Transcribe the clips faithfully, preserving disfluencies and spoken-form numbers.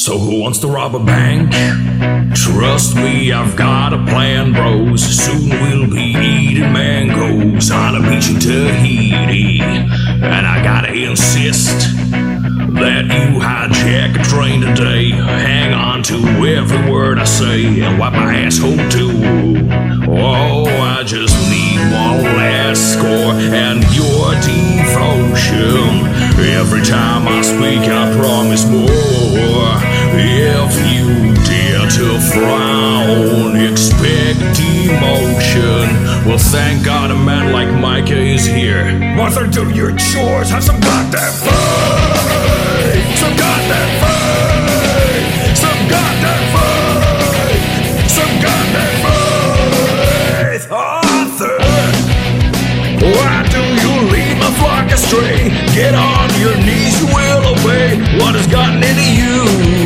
So who wants to rob a bank? Trust me, I've got a plan, bros. Soon we'll be eating mangoes on a beach in Tahiti. And I gotta insist that you hijack a train today. Hang on to every word I say and wipe my asshole too. Oh, I just need one last score and your devotion. Every time I speak, I promise more. If you dare to frown, expect emotion. Well, thank God a man like Micah is here. Martha, do your chores, have some goddamn faith. Some goddamn faith. Some goddamn faith. Some goddamn faith. Arthur, why do you lead my flock astray? Get on your knees, you will obey what has gotten into you.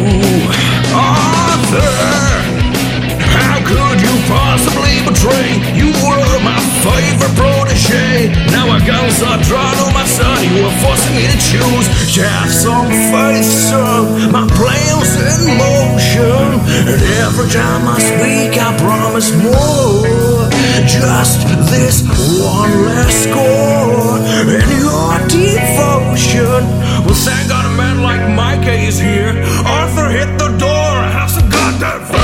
Arthur, how could you possibly betray? You were my favorite protege. Now our guns are drawn on my son. You are forcing me to choose. Have some faith, son. My plan's in motion. And every time I speak, I promise more. Just this one last score and your devotion. Well, thank God a man like Micah is here. Arthur, hit the door. Have some goddamn fun.